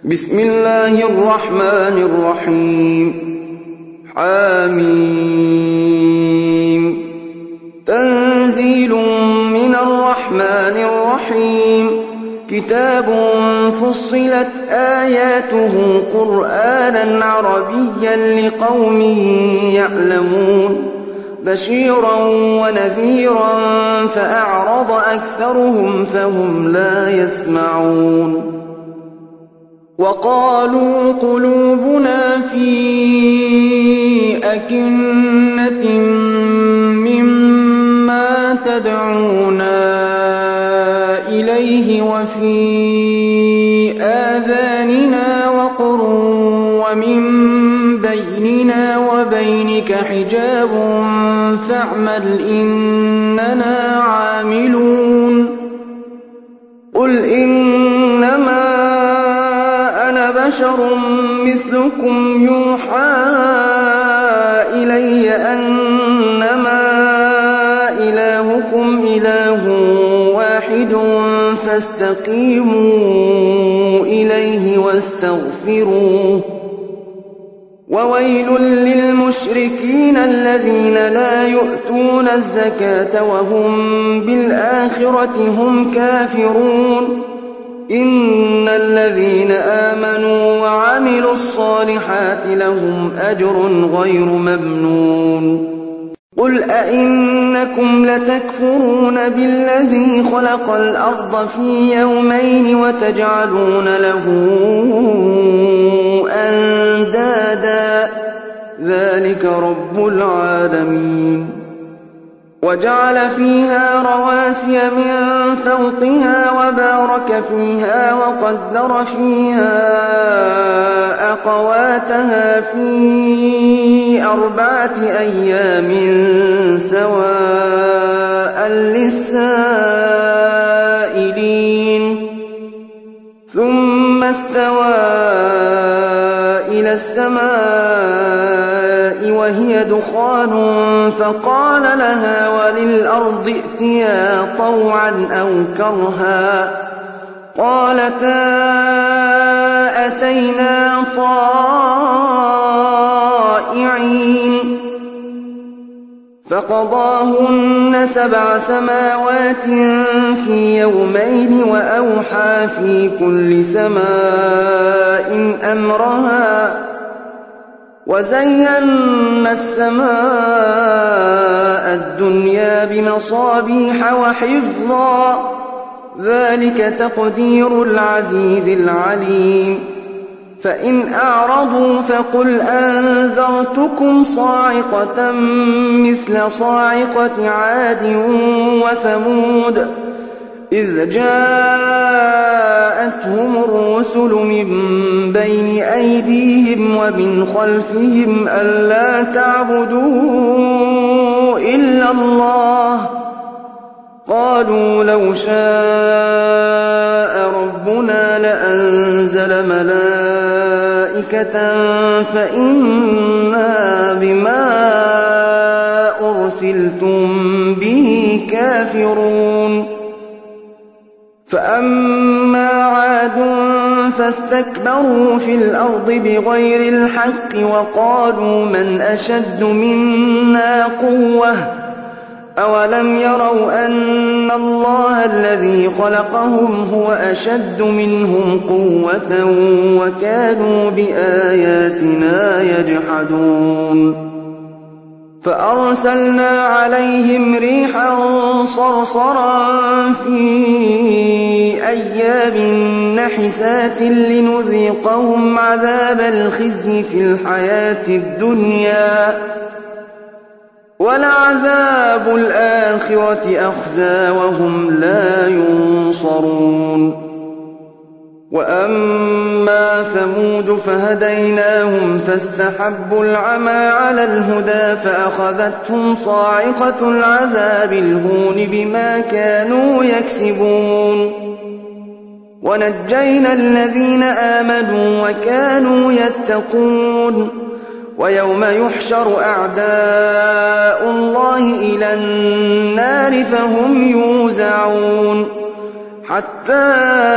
بسم الله الرحمن الرحيم. حميم. تنزيل من الرحمن الرحيم. كتاب فصلت آياته قرآنا عربيا لقوم يعلمون بشيرا ونذيرا فأعرض أكثرهم فهم لا يسمعون. وقالوا قلوبنا في أكنة مما تدعونا إليه وفي آذاننا وقر ومن بيننا وبينك حجاب فاعمل إننا عاملون. قل إنما أنا بشر مثلكم يوحى إلي أنما إلهكم إله واحد فاستقيموا إليه واستغفروه. وويل للمشركين الذين لا يؤتون الزكاة وهم بالآخرة هم كافرون. إن الذين آمنوا وعملوا الصالحات لهم أجر غير ممنون. قل أئنكم لتكفرون بالذي خلق الأرض في يومين وتجعلون له أندادا ذلك رب العالمين. وجعل فيها رواسي من فوقها وبارك فيها وقدر فيها أقواتها في 4 أيام سواء للسائلين. ثم استوى إلى السماء وهي دخان فقال لها وللأرض ائتيا طوعا أو كرها قالتا أتينا طائعين. فقضاهن 7 سماوات في يومين وأوحى في كل سماء أمرها وزينا السماء الدنيا بمصابيح وحفظا ذلك تقدير العزيز العليم. فإن أعرضوا فقل أنذرتكم صاعقة مثل صاعقة عاد وثمود إذ جاءتهم الرسل من بين أيديهم ومن خلفهم ألا تعبدوا إلا الله قالوا لو شاء ربنا لأنزل ملائكة فإنا بما أرسلتم به كافرون. فأما عاد فاستكبروا في الأرض بغير الحق وقالوا من أشد منا قوة أولم يروا أن الله الذي خلقهم هو أشد منهم قوة وكانوا بآياتنا يجحدون. فأرسلنا عليهم ريحا صرصرا في أيام نحسات لنذيقهم عذاب الخزي في الحياة الدنيا ولعذاب الآخرة أخزى وهم لا ينصرون. وأما ثمود فهديناهم فاستحبوا العمى على الهدى فأخذتهم صاعقة العذاب الهون بما كانوا يكسبون. ونجينا الذين آمنوا وكانوا يتقون. ويوم يحشر أعداء الله إلى النار فهم يوزعون حتى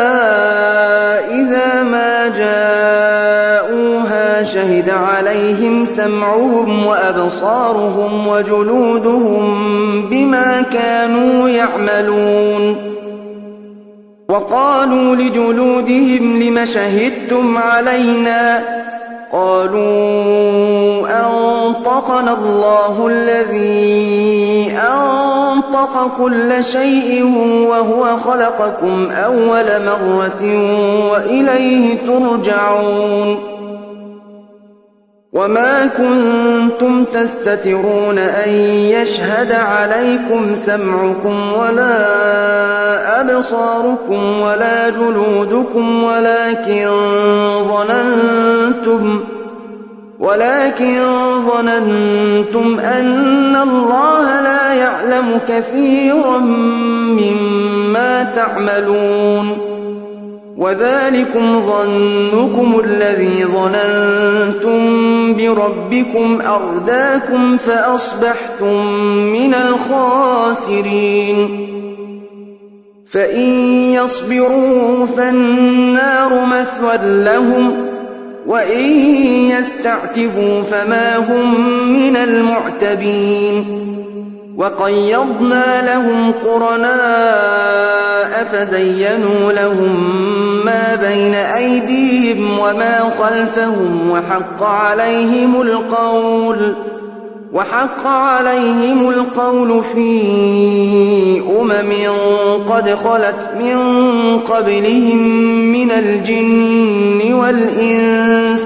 إذا ما جاءوها شهد عليهم سمعهم وأبصارهم وجلودهم بما كانوا يعملون وقالوا لجلودهم لم شهدتم علينا قالوا أنطقنا الله الذي أنطق كل شيء وهو خلقكم أول مرة وإليه ترجعون وما كنتم تستترون أن يشهد عليكم سمعكم ولا أبصاركم ولا جلودكم ولكن ظننتم أن الله لا يعلم كثيرا مما تعملون وذلكم ظنكم الذي ظننتم بربكم أرداكم فأصبحتم من الخاسرين فإن يصبروا فالنار مثوى لهم وإن يستعتبوا فما هم من المعتبين وقيضنا لهم قرناء فزينوا لهم ما بين أيديهم وما خلفهم وحق عليهم القول في قد خلت من قبلهم من الجن والإنس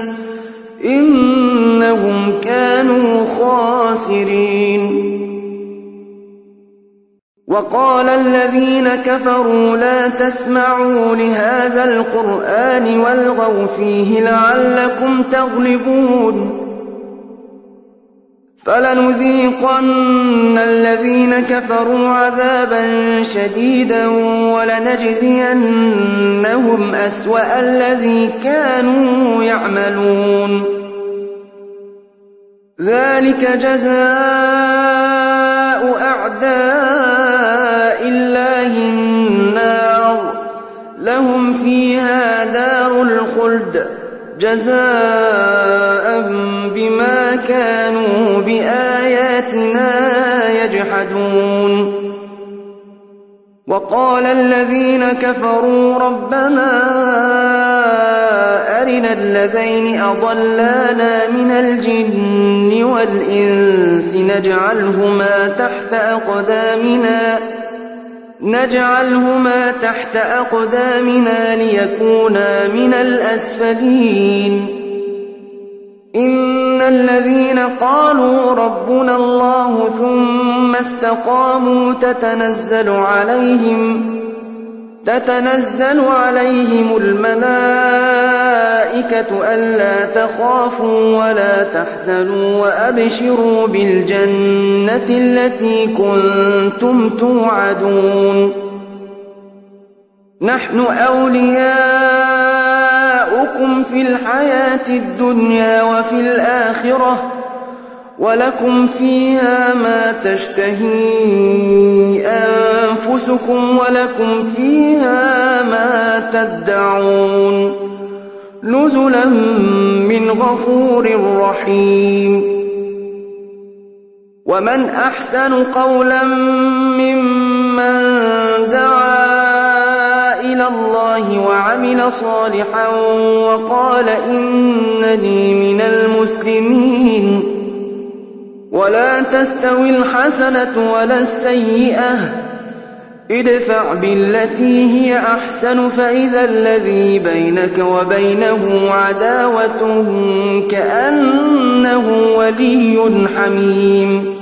إنهم كانوا خاسرين وقال الذين كفروا لا تسمعوا لهذا القرآن والغوا فيه لعلكم تغلبون فلنذيقن الذين كفروا عذابا شديدا ولنجزينهم أسوأ الذي كانوا يعملون ذلك جزاء أعداء الله النار لهم فيها دار الخلد جزاء بما كانوا بآياتنا يجحدون وقال الذين كفروا ربنا أرنا الذين أضلانا من الجن والإنس نجعلهما تحت أقدامنا ليكونا من الأسفلين إن الذين قالوا ربنا الله ثم استقاموا تتنزل عليهم الملائكة ألا تخافوا ولا تحزنوا وأبشروا بالجنة التي كنتم توعدون نحن أولياؤكم في الحياة الدنيا وفي الآخرة ولكم فيها ما تشتهي أنفسكم ولكم فيها ما تدعون نزلا من غفور رحيم ومن أحسن قولا ممن دعا إلى الله وعمل صالحا وقال إنني من المسلمين ولا تستوي الحسنة ولا السيئة ادفع بالتي هي أحسن فإذا الذي بينك وبينه عداوة كأنه ولي حميم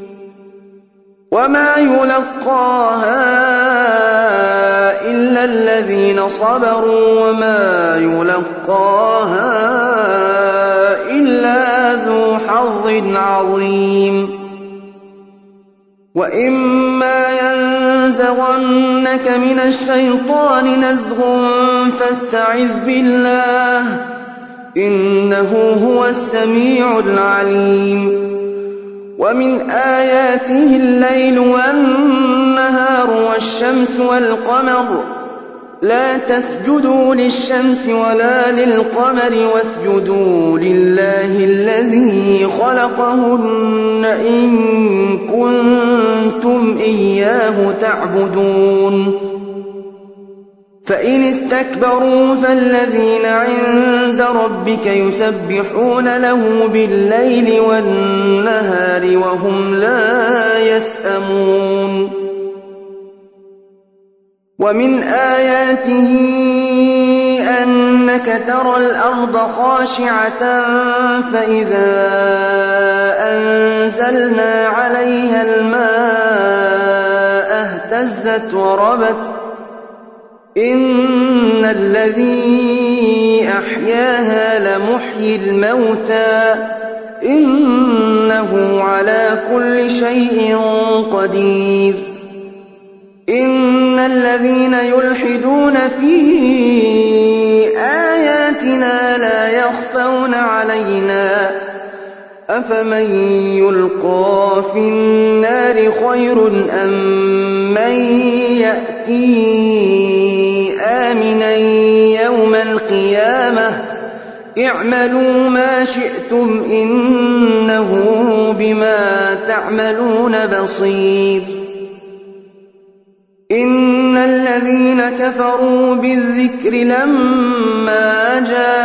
وما يلقاها إلا الذين صبروا وما يلقاها إلا ذو حظ عظيم وإما ينزغنك من الشيطان نزغ فاستعذ بالله إنه هو السميع العليم ومن آياته الليل والنهار والشمس والقمر لا تسجدوا للشمس ولا للقمر واسجدوا لله الذي خلقهن إن كنتم إياه تعبدون فإن استكبروا فالذين عند ربك يسبحون له بالليل والنهار وهم لا يسأمون ومن آياته أنك ترى الأرض خاشعة فإذا أنزلنا عليها الماء اهتزت وربت إن الذي أحياها لمحيي الموتى إنه على كل شيء قدير إن الذين يلحدون في آياتنا لا يخفون علينا أفمن يلقى في النار خير أم من يأتي آمنا يوم القيامة اعملوا ما شئتم إنه بما تعملون بصير إن الذين كفروا بالذكر لما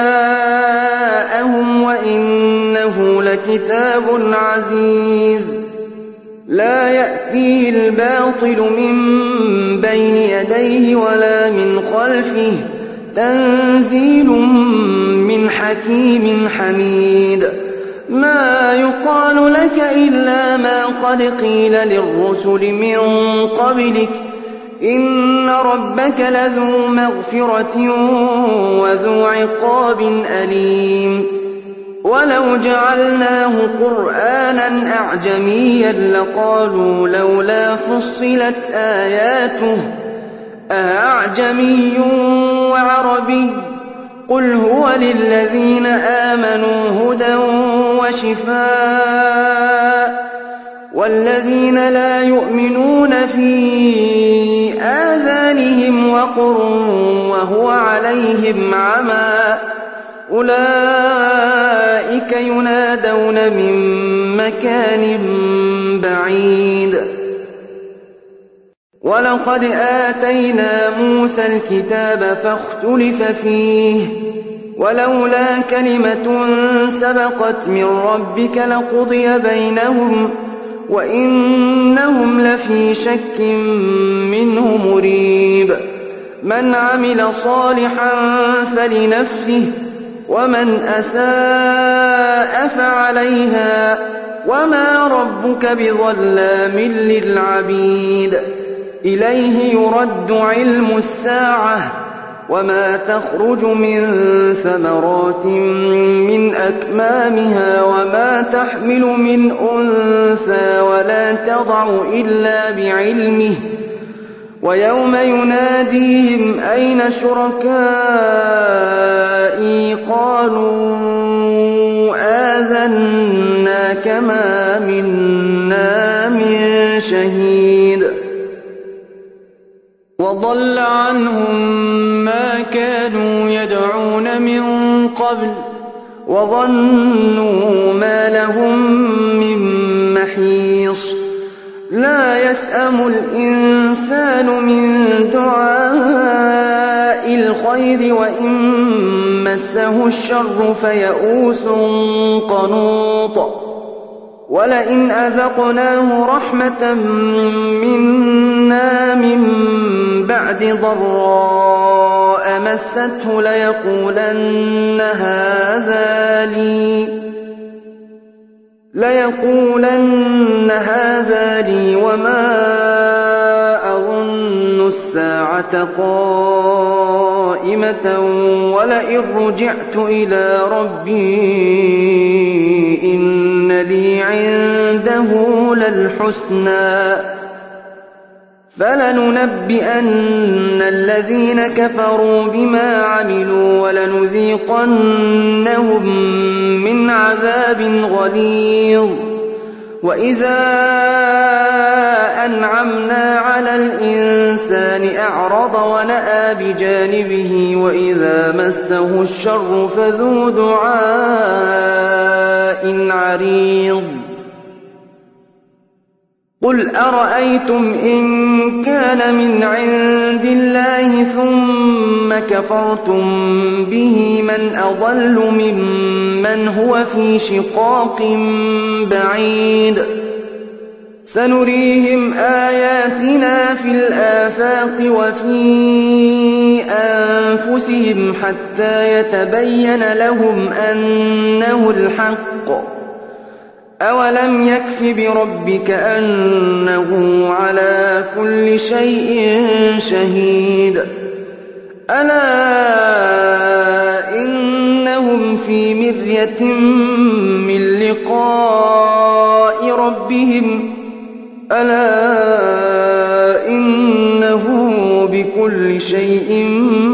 جاءهم وإنه لكتاب عزيز لا يأتيه الباطل من بين يديه ولا من خلفه تنزيل من حكيم حميد ما يقال لك إلا ما قد قيل للرسل من قبلك إن ربك لذو مغفرة وذو عقاب أليم ولو جعلناه قرآنا أعجميا لقالوا لولا فصلت آياته أعجمي وعربي قل هو للذين آمنوا هدى وشفاء والذين لا يؤمنون في آذانهم وقر وهو عليهم عمى أولئك ينادون من مكان بعيد ولقد آتينا موسى الكتاب فاختلف فيه ولولا كلمة سبقت من ربك لقضي بينهم وإنهم لفي شك منه مريب من عمل صالحا فلنفسه ومن أساء فعليها وما ربك بظلام للعبيد إليه يرد علم الساعة وما تخرج من ثمرات من أكمامها وما تحمل من أنثى ولا تضع إلا بعلمه ويوم يناديهم أين شركائي قالوا آذناك ما منا من شهيد وضل عنهم ما كانوا يدعون من قبل وظنوا ما لهم من محيص لا يسأم الإنسان من دعاء الخير وإن مسه الشر فيئوس قنوط ولئن أذقناه رحمة منا من بعد ضراء مسته ليقولن هذا لي وما أظن الساعة قائمة ولئن رجعت إلى ربي إن لي عنده للحسنى فلننبئن الذين كفروا بما عملوا ولنذيقنهم من عذاب غليظ وإذا أنعمنا على الإنسان أعرض ونأى بجانبه وإذا مسه الشر فذو دعاء عريض قل أرأيتم إن كان من عند الله ثم كفرتم به من أضل ممن هو في شقاق بعيد سنريهم آياتنا في الآفاق وفي أنفسهم حتى يتبين لهم أنه الحق أولم يكف بربك أنه على كل شيء شهيد ألا إنهم في مرية من لقاء ربهم ألا إنه بكل شيء